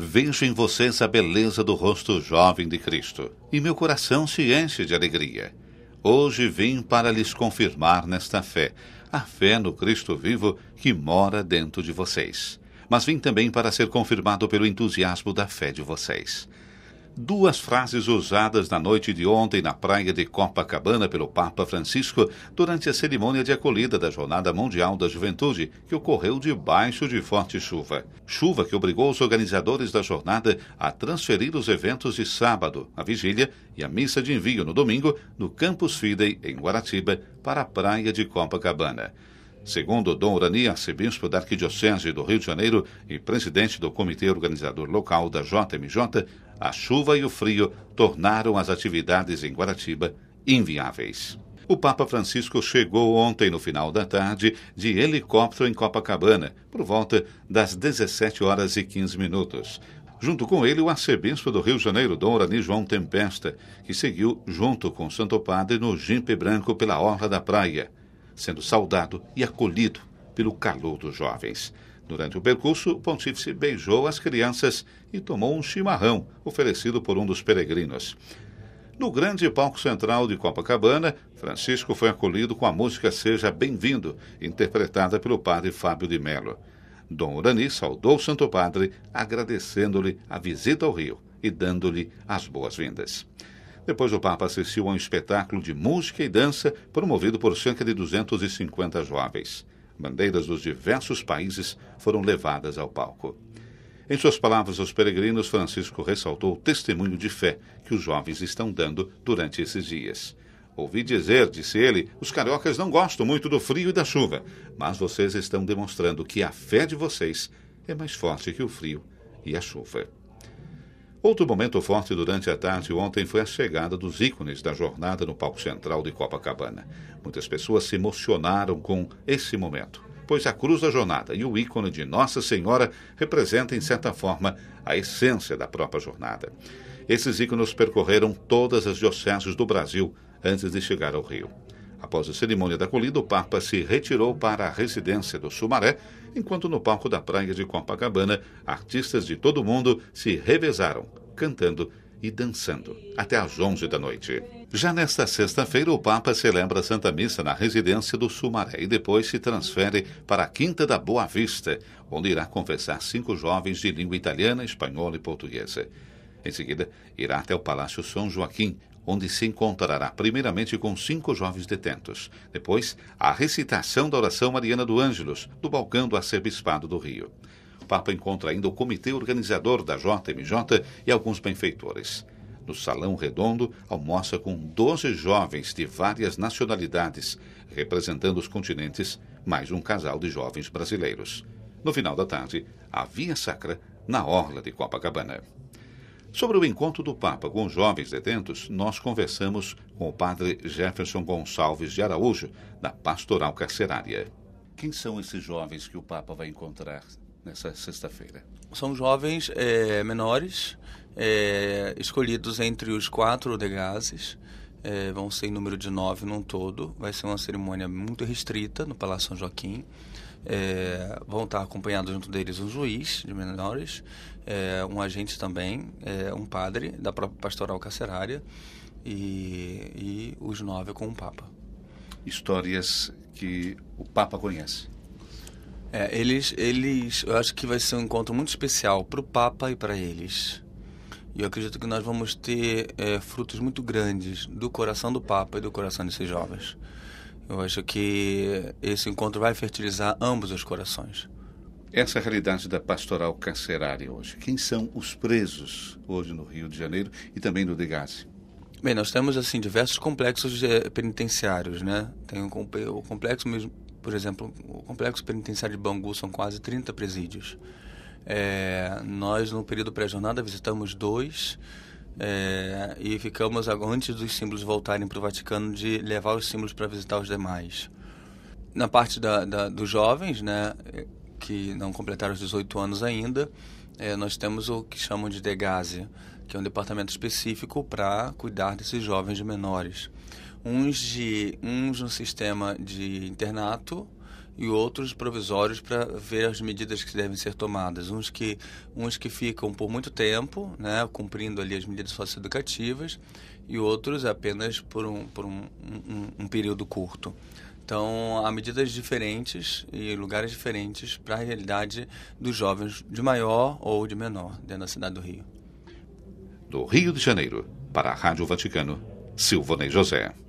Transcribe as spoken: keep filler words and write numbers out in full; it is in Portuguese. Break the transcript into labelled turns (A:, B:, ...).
A: Vejo em vocês a beleza do rosto jovem de Cristo, e meu coração se enche de alegria. Hoje vim para lhes confirmar nesta fé, a fé no Cristo vivo que mora dentro de vocês. Mas vim também para ser confirmado pelo entusiasmo da fé de vocês. Duas frases usadas na noite de ontem na praia de Copacabana pelo Papa Francisco durante a cerimônia de acolhida da Jornada Mundial da Juventude, que ocorreu debaixo de forte chuva. Chuva que obrigou os organizadores da jornada a transferir os eventos de sábado, a vigília e a missa de envio no domingo, no Campus Fidei, em Guaratiba, para a praia de Copacabana. Segundo Dom Urani, arcebispo da Arquidiocese do Rio de Janeiro e presidente do comitê organizador local da J M J, a chuva e o frio tornaram as atividades em Guaratiba inviáveis. O Papa Francisco chegou ontem no final da tarde de helicóptero em Copacabana, por volta das dezessete horas e quinze minutos. Junto com ele, o arcebispo do Rio de Janeiro, Dom Urani João Tempesta, que seguiu junto com o Santo Padre no jipe branco pela orla da praia, sendo saudado e acolhido pelo calor dos jovens. Durante o percurso, o pontífice beijou as crianças e tomou um chimarrão oferecido por um dos peregrinos. No grande palco central de Copacabana, Francisco foi acolhido com a música Seja Bem-vindo, interpretada pelo padre Fábio de Mello. Dom Urani saudou o Santo Padre, agradecendo-lhe a visita ao Rio e dando-lhe as boas-vindas. Depois o Papa assistiu a um espetáculo de música e dança promovido por cerca de duzentos e cinquenta jovens. Bandeiras dos diversos países foram levadas ao palco. Em suas palavras aos peregrinos, Francisco ressaltou o testemunho de fé que os jovens estão dando durante esses dias. Ouvi dizer, disse ele, os cariocas não gostam muito do frio e da chuva, mas vocês estão demonstrando que a fé de vocês é mais forte que o frio e a chuva. Outro momento forte durante a tarde ontem foi a chegada dos ícones da jornada no palco central de Copacabana. Muitas pessoas se emocionaram com esse momento, pois a cruz da jornada e o ícone de Nossa Senhora representam, em certa forma, a essência da própria jornada. Esses ícones percorreram todas as dioceses do Brasil antes de chegar ao Rio. Após a cerimônia da acolhida, o Papa se retirou para a residência do Sumaré, enquanto no palco da praia de Copacabana, artistas de todo o mundo se revezaram, cantando e dançando, até às onze da noite. Já nesta sexta-feira, o Papa celebra a Santa Missa na residência do Sumaré e depois se transfere para a Quinta da Boa Vista, onde irá confessar cinco jovens de língua italiana, espanhola e portuguesa. Em seguida, irá até o Palácio São Joaquim, onde se encontrará primeiramente com cinco jovens detentos. Depois, a recitação da oração mariana do Ângelus, do balcão do Arcebispado do Rio. O Papa encontra ainda o comitê organizador da J M J e alguns benfeitores. No Salão Redondo, almoça com doze jovens de várias nacionalidades, representando os continentes, mais um casal de jovens brasileiros. No final da tarde, a Via Sacra, na orla de Copacabana. Sobre o encontro do Papa com os jovens detentos, nós conversamos com o padre Jefferson Gonçalves de Araújo, da Pastoral Carcerária. Quem são esses jovens que o Papa vai encontrar nessa sexta-feira?
B: São jovens é, menores, é, escolhidos entre os quatro degazes, é, vão ser em número de nove num todo. Vai ser uma cerimônia muito restrita no Palácio São Joaquim. É, vão estar acompanhados junto deles um juiz de menores, é, um agente também, é, um padre da própria Pastoral Carcerária e, e os nove com o Papa.
A: Histórias que o Papa conhece.
B: É, eles, eles, eu acho que vai ser um encontro muito especial para o Papa e para eles. E eu acredito que nós vamos ter é, frutos muito grandes do coração do Papa e do coração desses jovens. Eu acho que esse encontro vai fertilizar ambos os corações.
A: Essa é a realidade da Pastoral Carcerária hoje. Quem são os presos hoje no Rio de Janeiro e também no Degase?
B: Bem, nós temos assim diversos complexos é, penitenciários, né? Tem o, o complexo mesmo, por exemplo, o complexo penitenciário de Bangu são quase trinta presídios. É, nós, no período pré-jornada, visitamos dois é, e ficamos, antes dos símbolos voltarem para o Vaticano, de levar os símbolos para visitar os demais. Na parte da, da, dos jovens, né, que não completaram os dezoito anos ainda, é, nós temos o que chamam de Degase, que é um departamento específico para cuidar desses jovens de menores. Uns, de, uns no sistema de internato e outros provisórios para ver as medidas que devem ser tomadas. Uns que, uns que ficam por muito tempo, né, cumprindo ali as medidas socioeducativas, e outros apenas por um, por um, um, um período curto. Então, há medidas diferentes e lugares diferentes para a realidade dos jovens de maior ou de menor dentro da cidade do Rio.
A: Do Rio de Janeiro, para a Rádio Vaticano, Silvonei José.